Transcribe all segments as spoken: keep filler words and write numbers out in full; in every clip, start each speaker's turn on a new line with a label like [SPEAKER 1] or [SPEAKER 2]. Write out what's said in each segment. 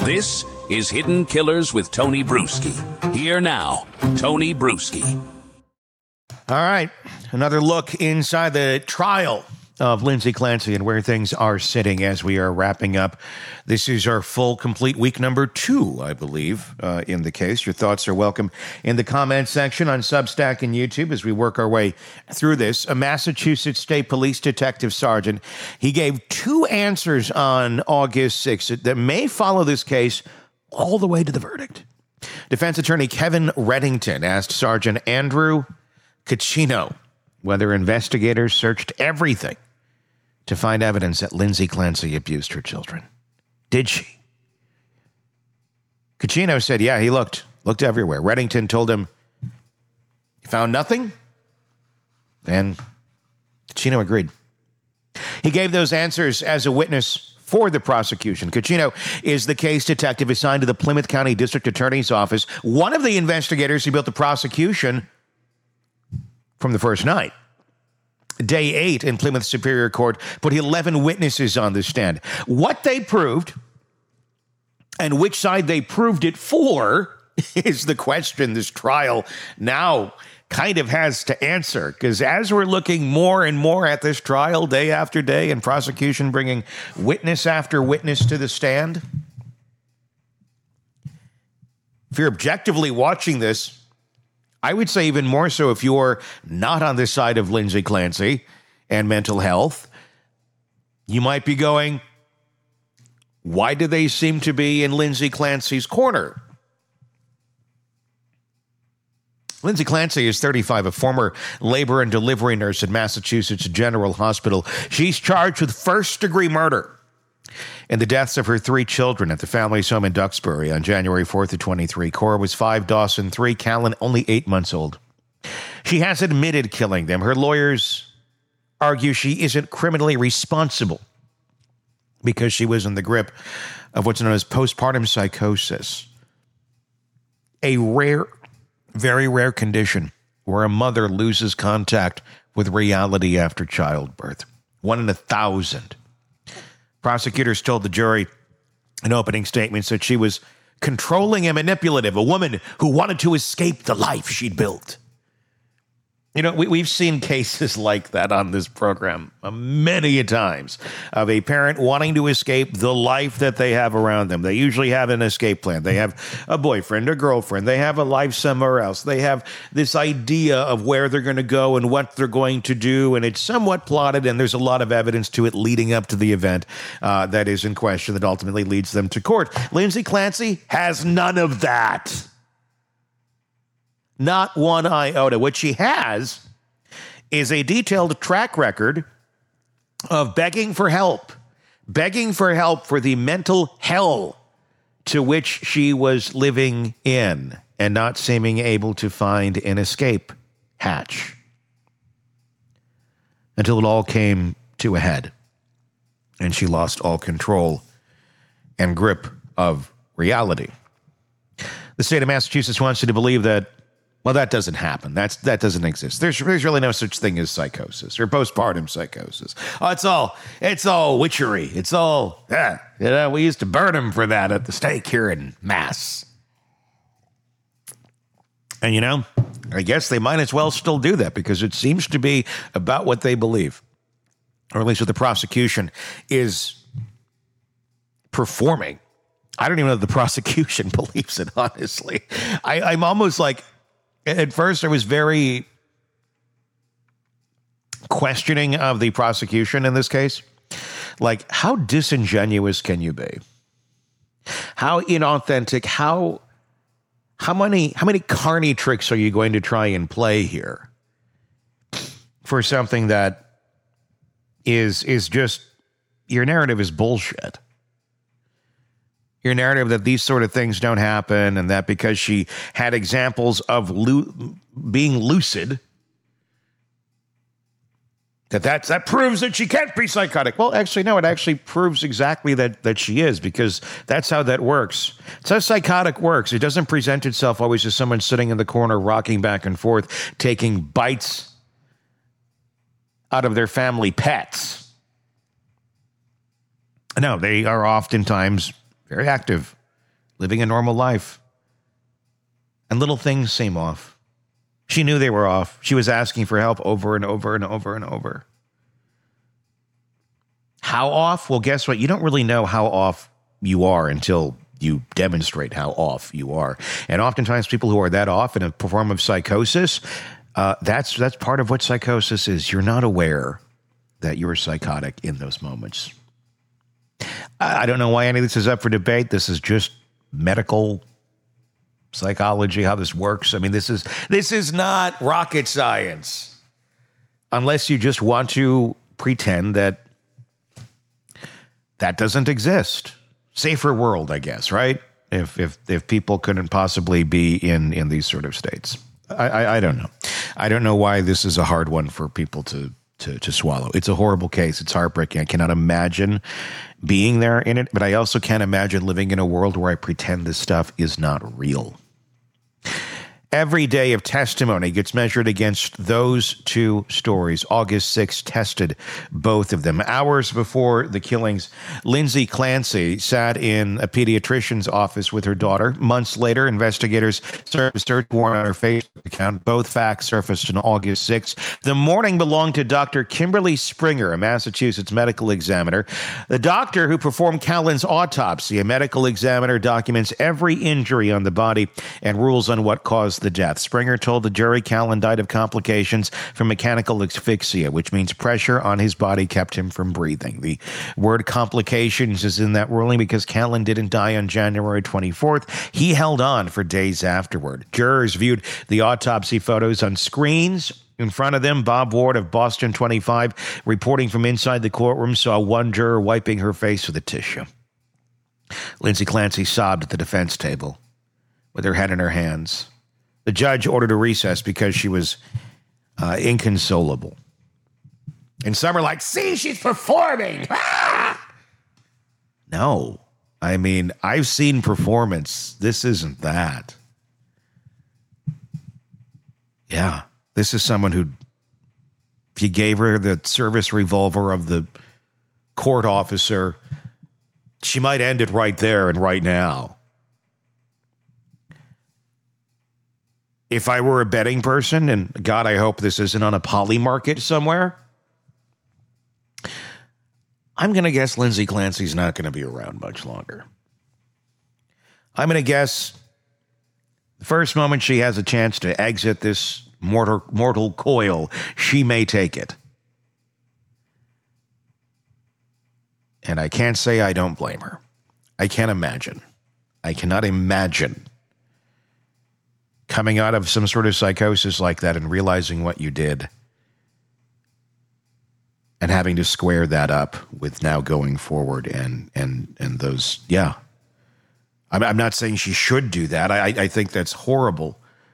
[SPEAKER 1] This is Hidden Killers with Tony Bruschi. Here now, Tony Bruschi.
[SPEAKER 2] All right, another look inside the trial of Lindsay Clancy and where things are sitting as we are wrapping up. This is our full, complete week number two, I believe, uh, in the case. Your thoughts are welcome in the comment section on Substack and YouTube as we work our way through this. A Massachusetts State Police Detective Sergeant, he gave two answers on August sixth that may follow this case all the way to the verdict. Defense attorney Kevin Reddington asked Sergeant Andrew Caccino whether investigators searched everything to find evidence that Lindsay Clancy abused her children. Did she? Caccino said, yeah, he looked, looked everywhere. Reddington told him, he found nothing? And Caccino agreed. He gave those answers as a witness for the prosecution. Caccino is the case detective assigned to the Plymouth County District Attorney's Office, one of the investigators who built the prosecution from the first night. Day eight in Plymouth Superior Court put eleven witnesses on the stand. What they proved and which side they proved it for is the question this trial now kind of has to answer. Because as we're looking more and more at this trial day after day and prosecution bringing witness after witness to the stand, if you're objectively watching this, I would say even more so if you're not on the side of Lindsay Clancy and mental health, you might be going, why do they seem to be in Lindsay Clancy's corner? Lindsay Clancy is thirty-five, a former labor and delivery nurse at Massachusetts General Hospital. She's charged with first-degree murder in the deaths of her three children at the family's home in Duxbury on January fourth of twenty-three. Cora was five, Dawson three, Callan only eight months old. She has admitted killing them. Her lawyers argue she isn't criminally responsible because she was in the grip of what's known as postpartum psychosis, a rare, very rare condition where a mother loses contact with reality after childbirth. One in a thousand. Prosecutors told the jury in opening statements that she was controlling and manipulative, a woman who wanted to escape the life she'd built. You know, we, we've seen cases like that on this program uh, many a times of a parent wanting to escape the life that they have around them. They usually have an escape plan. They have a boyfriend or girlfriend. They have a life somewhere else. They have this idea of where they're going to go and what they're going to do, and it's somewhat plotted, and there's a lot of evidence to it leading up to the event uh, that is in question that ultimately leads them to court. Lindsay Clancy has none of that. Not one iota. What she has is a detailed track record of begging for help, begging for help for the mental hell to which she was living in and not seeming able to find an escape hatch until it all came to a head and she lost all control and grip of reality. The state of Massachusetts wants you to believe that, well, that doesn't happen. That's that doesn't exist. There's, there's really no such thing as psychosis or postpartum psychosis. Oh, it's all it's all witchery. It's all yeah. You know, we used to burn them for that at the stake here in Mass. And you know, I guess they might as well still do that because it seems to be about what they believe, or at least what the prosecution is performing. I don't even know if the prosecution believes it. Honestly, I, I'm almost like. At first, I was very questioning of the prosecution in this case. Like, how disingenuous can you be? How inauthentic? How how many how many carny tricks are you going to try and play here for something that is is just your narrative is bullshit? Your narrative that these sort of things don't happen and that because she had examples of lu- being lucid, that that's, that proves that she can't be psychotic. Well, actually, no, it actually proves exactly that, that she is because that's how that works. It's how psychotic works. It doesn't present itself always as someone sitting in the corner, rocking back and forth, taking bites out of their family pets. No, they are oftentimes very active living a normal life. And little things seem off. She knew they were off. She was asking for help over and over and over and over. How off? Well, guess what? You don't really know how off you are until you demonstrate how off you are. And oftentimes people who are that off in a form of psychosis, uh, that's that's part of what psychosis is. You're not aware that you're psychotic in those moments. I, I don't know why any of this is up for debate. This is just medical psychology, how this works. I mean, this is this is not rocket science. Unless you just want to pretend that that doesn't exist. Safer world, I guess, right? If if if people couldn't possibly be in in these sort of states, I, I I don't know. I don't know why this is a hard one for people to to to swallow. It's a horrible case. It's heartbreaking. I cannot imagine being there in it, but I also can't imagine living in a world where I pretend this stuff is not real. Every day of testimony gets measured against those two stories. August sixth tested both of them. Hours before the killings, Lindsay Clancy sat in a pediatrician's office with her daughter. Months later, investigators served a search warrant on her Facebook account. Both facts surfaced on August sixth. The morning belonged to Doctor Kimberly Springer, a Massachusetts medical examiner. The doctor who performed Callan's autopsy, a medical examiner, documents every injury on the body and rules on what caused the death. Springer told the jury Callan died of complications from mechanical asphyxia, which means pressure on his body kept him from breathing. The word complications is in that ruling because Callan didn't die on January twenty-fourth. He held on for days afterward. Jurors viewed the autopsy photos on screens. In front of them, Bob Ward of Boston twenty-five, reporting from inside the courtroom, saw one juror wiping her face with a tissue. Lindsay Clancy sobbed at the defense table with her head in her hands. The judge ordered a recess because she was uh, inconsolable. And some are like, see, she's performing. Ah! No. I mean, I've seen performance. This isn't that. Yeah. This is someone who, if you gave her the service revolver of the court officer, she might end it right there and right now. If I were a betting person, and God, I hope this isn't on a poly market somewhere, I'm going to guess Lindsay Clancy's not going to be around much longer. I'm going to guess the first moment she has a chance to exit this mortal, mortal coil, she may take it. And I can't say I don't blame her. I can't imagine. I cannot imagine coming out of some sort of psychosis like that and realizing what you did and having to square that up with now going forward and and and those, yeah. I'm, I'm not saying she should do that. I, I think that's horrible.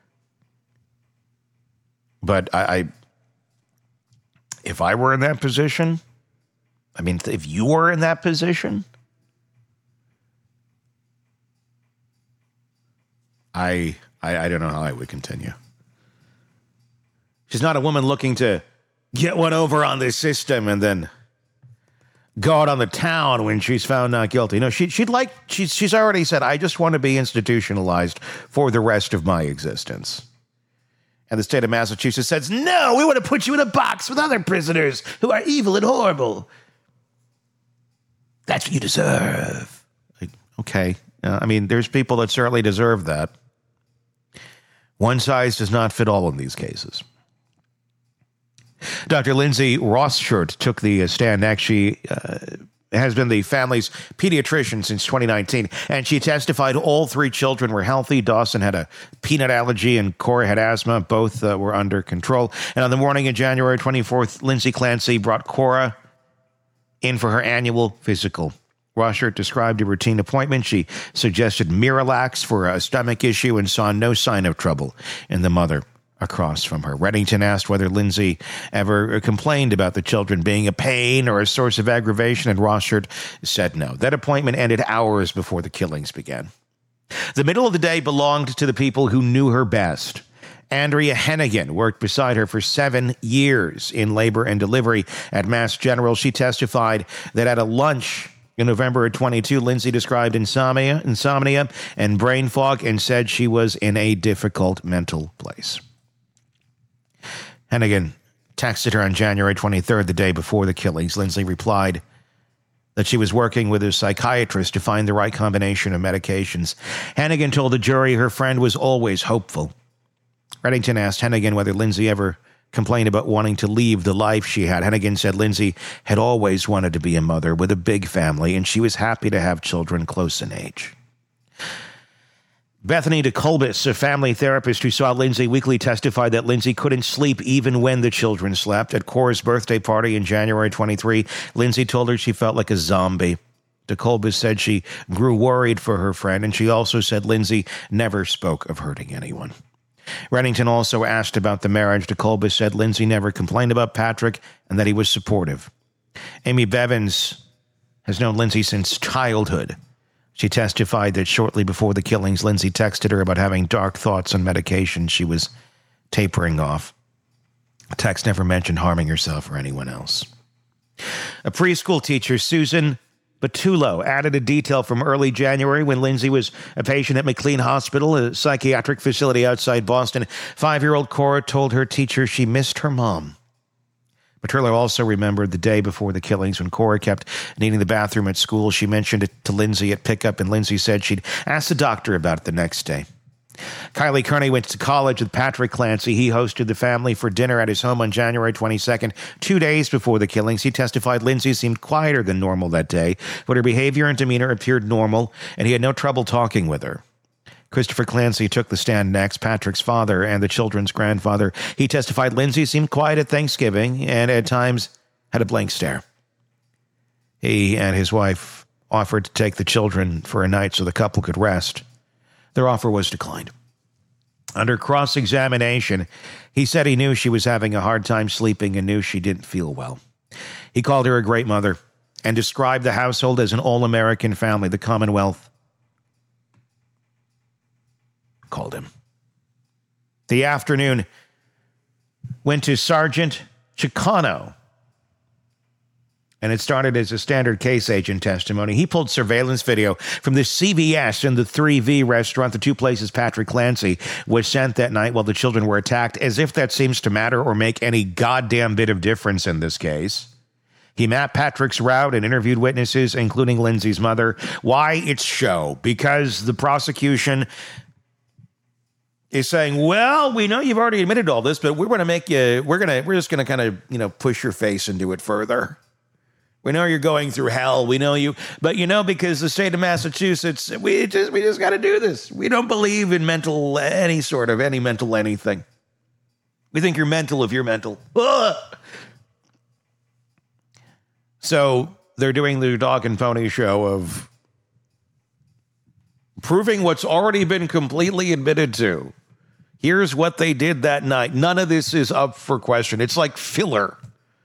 [SPEAKER 2] But I, I, if I were in that position, I mean, if you were in that position, I... I, I don't know how I would continue. She's not a woman looking to get one over on this system and then go out on the town when she's found not guilty. No, she, she'd like, she's, she's already said, I just want to be institutionalized for the rest of my existence. And the state of Massachusetts says, no, we want to put you in a box with other prisoners who are evil and horrible. That's what you deserve. Like, okay. Uh, I mean, there's people that certainly deserve that. One size does not fit all in these cases. Doctor Lindsay Rothschild took the stand next. She uh, has been the family's pediatrician since twenty nineteen, and she testified all three children were healthy. Dawson had a peanut allergy, and Cora had asthma. Both uh, were under control. And on the morning of January twenty-fourth, Lindsay Clancy brought Cora in for her annual physical. Rothschild described a routine appointment. She suggested Miralax for a stomach issue and saw no sign of trouble in the mother across from her. Reddington asked whether Lindsay ever complained about the children being a pain or a source of aggravation, and Rothschild said no. That appointment ended hours before the killings began. The middle of the day belonged to the people who knew her best. Andrea Hennigan worked beside her for seven years in labor and delivery at Mass General. She testified that at a lunch In November of twenty-two, Lindsay described insomnia, insomnia and brain fog and said she was in a difficult mental place. Hennigan texted her on January twenty-third, the day before the killings. Lindsay replied that she was working with a psychiatrist to find the right combination of medications. Hennigan told the jury her friend was always hopeful. Reddington asked Hennigan whether Lindsay ever complained about wanting to leave the life she had. Hennigan said Lindsay had always wanted to be a mother with a big family, and she was happy to have children close in age. Bethany DeColbis, a family therapist who saw Lindsay weekly, testified that Lindsay couldn't sleep even when the children slept. At Cora's birthday party in January twenty-three, Lindsay told her she felt like a zombie. DeColbis said she grew worried for her friend, and she also said Lindsay never spoke of hurting anyone. Reddington also asked about the marriage. DeColbis said Lindsay never complained about Patrick and that he was supportive. Amy Bevins has known Lindsay since childhood. She testified that shortly before the killings, Lindsay texted her about having dark thoughts on medication she was tapering off. The text never mentioned harming herself or anyone else. A preschool teacher, Susan Batullo, added a detail from early January when Lindsay was a patient at McLean Hospital, a psychiatric facility outside Boston. Five-year-old Cora told her teacher she missed her mom. Batullo also remembered the day before the killings when Cora kept needing the bathroom at school. She mentioned it to Lindsay at pickup, and Lindsay said she'd ask the doctor about it the next day. Kylie Kearney went to college with Patrick Clancy. He hosted the family for dinner at his home on January twenty-second, two days before the killings. He testified Lindsay seemed quieter than normal that day, but her behavior and demeanor appeared normal, and he had no trouble talking with her. Christopher Clancy took the stand next, Patrick's father and the children's grandfather. He testified Lindsay seemed quiet at Thanksgiving and at times had a blank stare. He and his wife offered to take the children for a night so the couple could rest. Their offer was declined. Under cross-examination, he said he knew she was having a hard time sleeping and knew she didn't feel well. He called her a great mother and described the household as an all-American family. The Commonwealth called him. The afternoon went to Sergeant Chicano, and it started as a standard case agent testimony. He pulled surveillance video from the C V S and the three V restaurant, the two places Patrick Clancy was sent that night while the children were attacked, as if that seems to matter or make any goddamn bit of difference in this case. He mapped Patrick's route and interviewed witnesses, including Lindsay's mother. Why? It's show. Because the prosecution is saying, well, we know you've already admitted all this, but we're going to make you, we're going to, we're just going to kind of, you know, push your face into it further. We know you're going through hell. We know you, but you know, because the state of Massachusetts, we just, we just got to do this. We don't believe in mental, any sort of, any mental anything. We think you're mental if you're mental. Ugh. So they're doing the dog and pony show of proving what's already been completely admitted to. Here's what they did that night. None of this is up for question. It's like filler.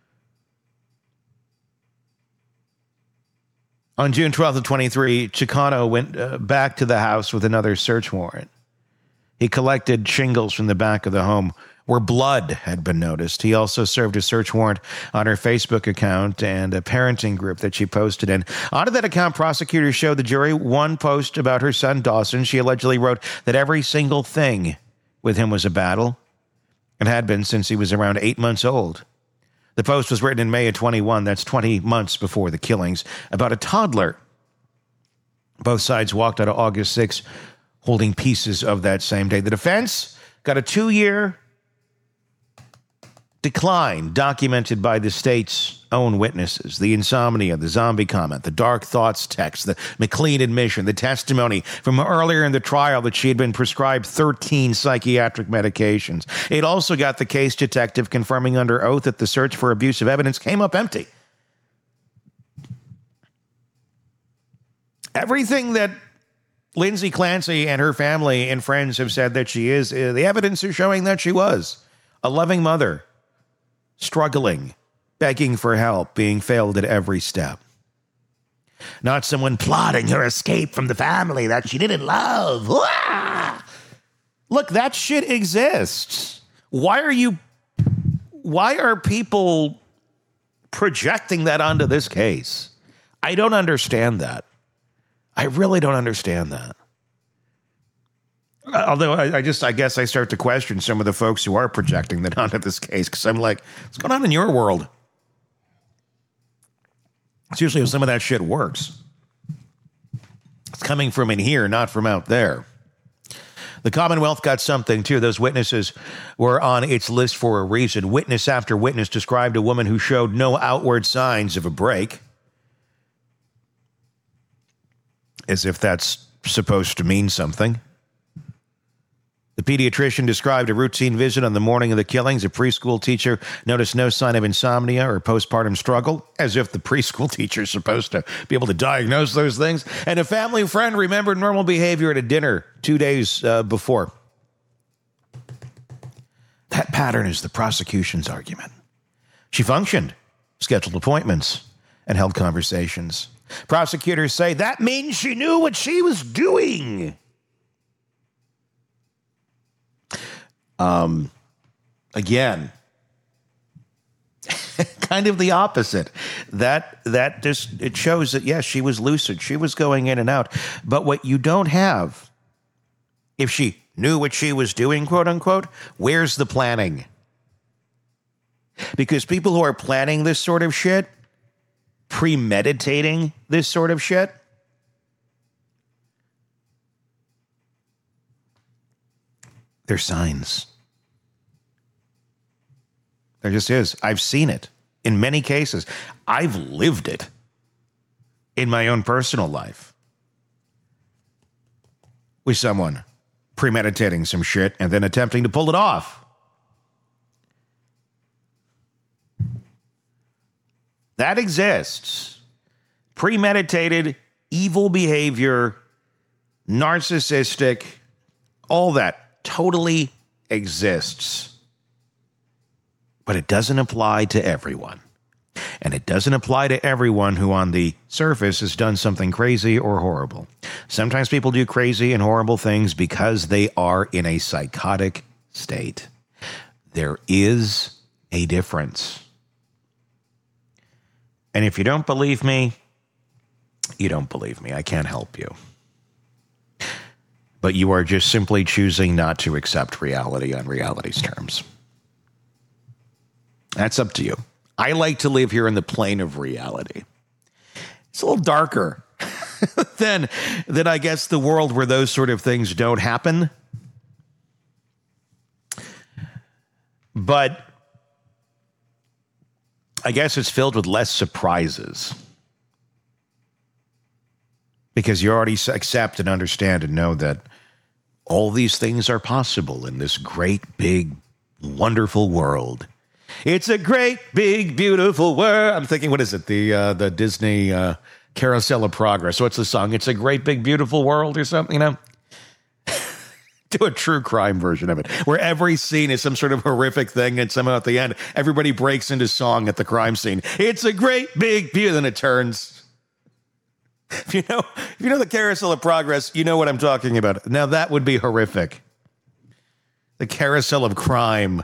[SPEAKER 2] On June twelfth of twenty-three, Chicano went uh, back to the house with another search warrant. He collected shingles from the back of the home where blood had been noticed. He also served a search warrant on her Facebook account and a parenting group that she posted in. Onto that account, prosecutors showed the jury one post about her son, Dawson. She allegedly wrote that every single thing with him was a battle and had been since he was around eight months old. The post was written in May of twenty-one, that's twenty months before the killings, about a toddler. Both sides walked out of August sixth holding pieces of that same day. The defense got a two-year decline documented by the state's own witnesses. The insomnia, the zombie comment, the dark thoughts text, the McLean admission, the testimony from earlier in the trial that she had been prescribed thirteen psychiatric medications. It also got the case detective confirming under oath that the search for abusive evidence came up empty. Everything that Lindsay Clancy and her family and friends have said that she is, uh, the evidence is showing that she was a loving mother, struggling, begging for help, being failed at every step. Not someone plotting her escape from the family that she didn't love. Ah! Look, that shit exists. Why are you, why are people projecting that onto this case? I don't understand that. I really don't understand that. Although I, I just, I guess I start to question some of the folks who are projecting that onto this case, because I'm like, what's going on in your world? It's usually how some of that shit works. It's coming from in here, not from out there. The Commonwealth got something, too. Those witnesses were on its list for a reason. Witness after witness described a woman who showed no outward signs of a break. As if that's supposed to mean something. The pediatrician described a routine visit on the morning of the killings. A preschool teacher noticed no sign of insomnia or postpartum struggle, as if the preschool teacher is supposed to be able to diagnose those things. And a family friend remembered normal behavior at a dinner two days uh, before. That pattern is the prosecution's argument. She functioned, scheduled appointments, and held conversations. Prosecutors say that means she knew what she was doing. Um, again, kind of the opposite. That that just it shows that yes, she was lucid. She was going in and out. But what you don't have, if she knew what she was doing, quote unquote, where's the planning? Because people who are planning this sort of shit, premeditating this sort of shit, they're signs. There just is. I've seen it in many cases. I've lived it in my own personal life with someone premeditating some shit and then attempting to pull it off. That exists. Premeditated, evil behavior, narcissistic, all that totally exists. But it doesn't apply to everyone. And it doesn't apply to everyone who on the surface has done something crazy or horrible. Sometimes people do crazy and horrible things because they are in a psychotic state. There is a difference. And if you don't believe me, you don't believe me. I can't help you. But you are just simply choosing not to accept reality on reality's terms. That's up to you. I like to live here in the plane of reality. It's a little darker than, than I guess, the world where those sort of things don't happen. But I guess it's filled with less surprises. Because you already accept and understand and know that all these things are possible in this great, big, wonderful world. It's a great, big, beautiful world. I'm thinking, what is it? The uh, the Disney uh, Carousel of Progress. What's the song? It's a great, big, beautiful world or something, you know? Do a true crime version of it, where every scene is some sort of horrific thing, and somehow at the end, everybody breaks into song at the crime scene. It's a great, big, beautiful, then it turns. If you know, if you know the Carousel of Progress, you know what I'm talking about. Now that would be horrific. The Carousel of Crime.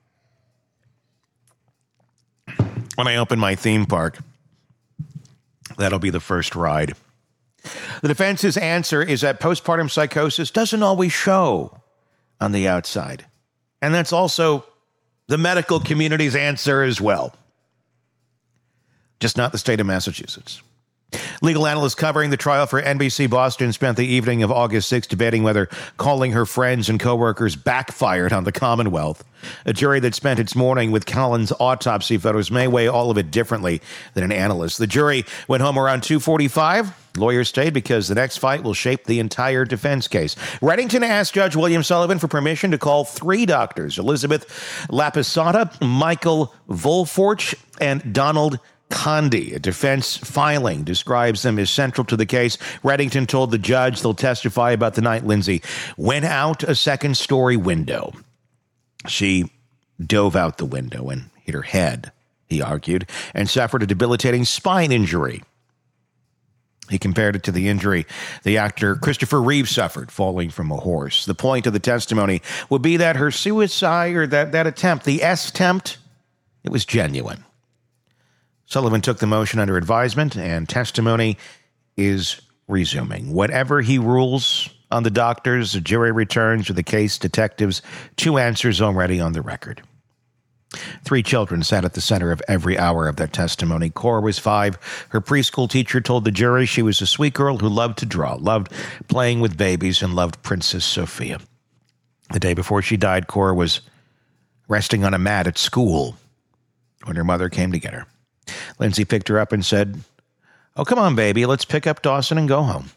[SPEAKER 2] When I open my theme park, that'll be the first ride. The defense's answer is that postpartum psychosis doesn't always show on the outside. And that's also the medical community's answer as well. Just not the state of Massachusetts. Legal analysts covering the trial for N B C Boston spent the evening of August sixth debating whether calling her friends and coworkers backfired on the Commonwealth. A jury that spent its morning with Collins' autopsy photos may weigh all of it differently than an analyst. The jury went home around two forty-five. Lawyers stayed because the next fight will shape the entire defense case. Reddington asked Judge William Sullivan for permission to call three doctors, Elizabeth Lapisata, Michael Volforch, and Donald Condi. A defense filing describes them as central to the case. Reddington told the judge they'll testify about the night Lindsay went out a second-story window. She dove out the window and hit her head, he argued, and suffered a debilitating spine injury. He compared it to the injury the actor Christopher Reeve suffered falling from a horse. The point of the testimony would be that her suicide, or that, that attempt, the S-tempt, it was genuine. Sullivan took the motion under advisement, and testimony is resuming. Whatever he rules on the doctors, the jury returns with the case detectives two answers already on the record. Three children sat at the center of every hour of that testimony. Cora was five. Her preschool teacher told the jury she was a sweet girl who loved to draw, loved playing with babies, and loved Princess Sophia. The day before she died, Cora was resting on a mat at school when her mother came to get her. Lindsay picked her up and said, "Oh, come on, baby, let's pick up Dawson and go home."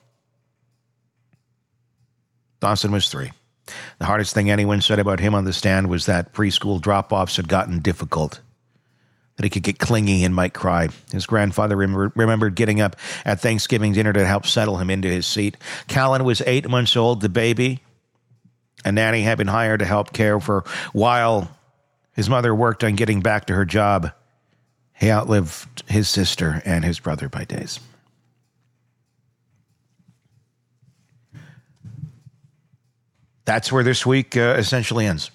[SPEAKER 2] Dawson was three. The hardest thing anyone said about him on the stand was that preschool drop-offs had gotten difficult, that he could get clingy and might cry. His grandfather remember, remembered getting up at Thanksgiving dinner to help settle him into his seat. Callan was eight months old, the baby. A nanny had been hired to help care for while his mother worked on getting back to her job. He outlived his sister and his brother by days. That's where this week uh, essentially ends.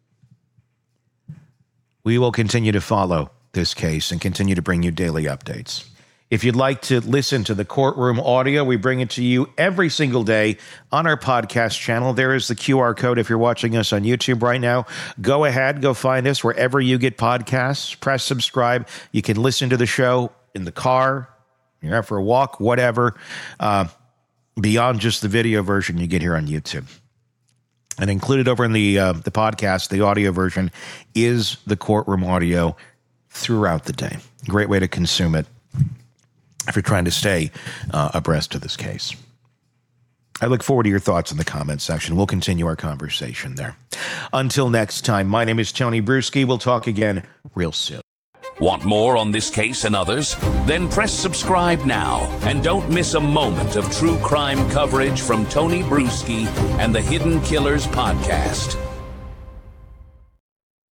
[SPEAKER 2] We will continue to follow this case and continue to bring you daily updates. If you'd like to listen to the courtroom audio, we bring it to you every single day on our podcast channel. There is the Q R code if you're watching us on YouTube right now. Go ahead, go find us wherever you get podcasts. Press subscribe. You can listen to the show in the car, you're out for a walk, whatever, uh, beyond just the video version you get here on YouTube. And included over in the uh, the podcast, the audio version, is the courtroom audio throughout the day. Great way to consume it if you're trying to stay uh, abreast of this case. I look forward to your thoughts in the comments section. We'll continue our conversation there. Until next time, my name is Tony Bruschi. We'll talk again real soon.
[SPEAKER 1] Want more on this case and others? Then press subscribe now and don't miss a moment of true crime coverage from Tony Bruschi and the Hidden Killers podcast.